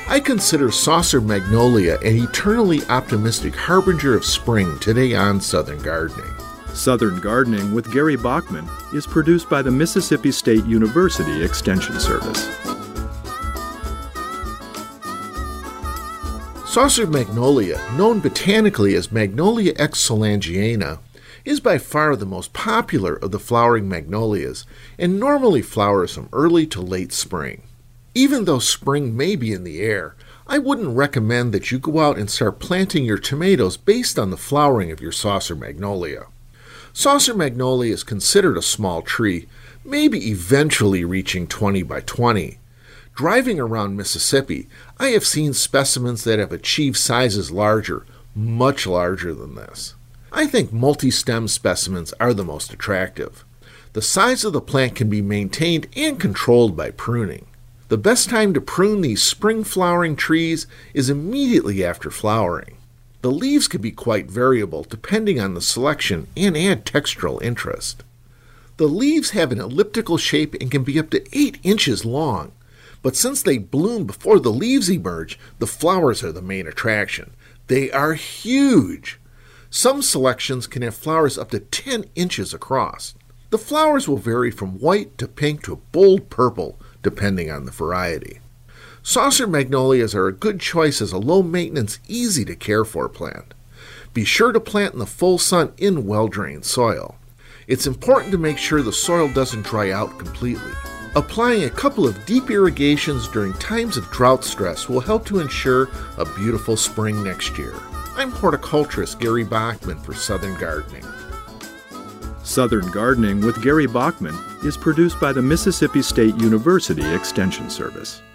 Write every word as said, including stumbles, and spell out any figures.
I consider Saucer Magnolia an eternally optimistic harbinger of spring today on Southern Gardening. Southern Gardening with Gary Bachman is produced by the Mississippi State University Extension Service. Saucer Magnolia, known botanically as Magnolia X Solangiana, is by far the most popular of the flowering magnolias and normally flowers from early to late spring. Even though spring may be in the air, I wouldn't recommend that you go out and start planting your tomatoes based on the flowering of your Saucer Magnolia. Saucer Magnolia is considered a small tree, maybe eventually reaching twenty by twenty. Driving around Mississippi, I have seen specimens that have achieved sizes larger, much larger than this. I think multi-stem specimens are the most attractive. The size of the plant can be maintained and controlled by pruning. The best time to prune these spring flowering trees is immediately after flowering. The leaves can be quite variable depending on the selection and add textural interest. The leaves have an elliptical shape and can be up to eight inches long, but since they bloom before the leaves emerge, the flowers are the main attraction. They are huge. Some selections can have flowers up to ten inches across. The flowers will vary from white to pink to bold purple, depending on the variety. Saucer magnolias are a good choice as a low-maintenance, easy-to-care-for plant. Be sure to plant in the full sun in well-drained soil. It's important to make sure the soil doesn't dry out completely. Applying a couple of deep irrigations during times of drought stress will help to ensure a beautiful spring next year. I'm horticulturist Gary Bachman for Southern Gardening. Southern Gardening with Gary Bachman is produced by the Mississippi State University Extension Service.